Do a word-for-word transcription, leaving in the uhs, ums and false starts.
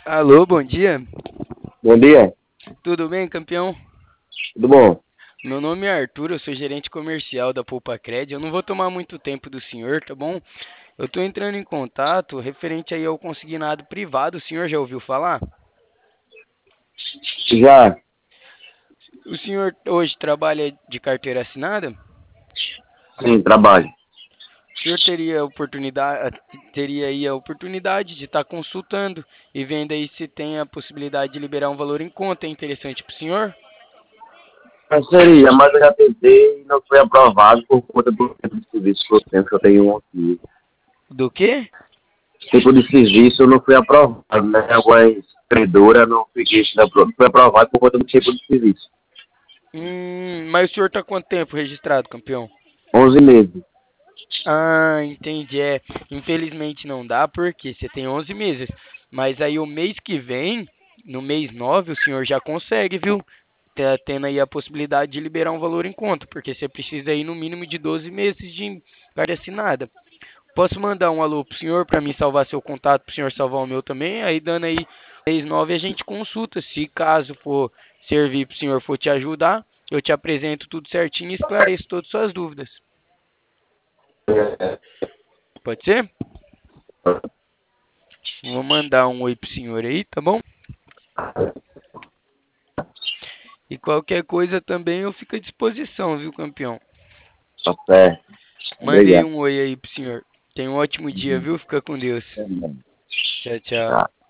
Alô, bom dia. Bom dia, Tudo bem, campeão? tudo bom? Meu nome é Arthur, eu sou gerente comercial da Poupa Cred. Eu não vou tomar muito tempo do senhor, tá bom? Eu tô entrando em contato referente aí ao consignado privado. O senhor já ouviu falar? Já, O senhor hoje trabalha de carteira assinada? sim, trabalho. O senhor teria oportunidade, teria aí a oportunidade de estar consultando e vendo aí se tem a possibilidade de liberar um valor em conta. É interessante para o senhor? Mas seria, mas eu já tentei e não foi aprovado por conta do tempo de serviço que eu tenho, que eu tenho um aqui. Do quê? Tipo de serviço não foi aprovado, né? Algumas credora não fiquei não foi aprovado por conta do tipo de serviço. Hum, mas o senhor está quanto tempo registrado, campeão? Onze meses. Ah, entendi. É, infelizmente não dá, porque você tem onze meses. Mas aí o mês que vem, no mês nove, o senhor já consegue, viu? Tá tendo aí a possibilidade de liberar um valor em conta, porque você precisa aí no mínimo de doze meses de carta assinada. Posso mandar um alô pro senhor para mim salvar seu contato, pro senhor salvar o meu também? Aí dando aí mês nove a gente consulta. Se caso for servir pro senhor, for te ajudar, eu te apresento tudo certinho e esclareço todas as suas dúvidas. Pode ser? Vou mandar um oi pro senhor aí, tá bom? E qualquer coisa também eu fico à disposição, viu, campeão? Tá certo. Mandei Obrigado. um oi aí pro senhor. Tenha um ótimo dia, Uhum. viu? Fica com Deus. Tchau, tchau. Tá.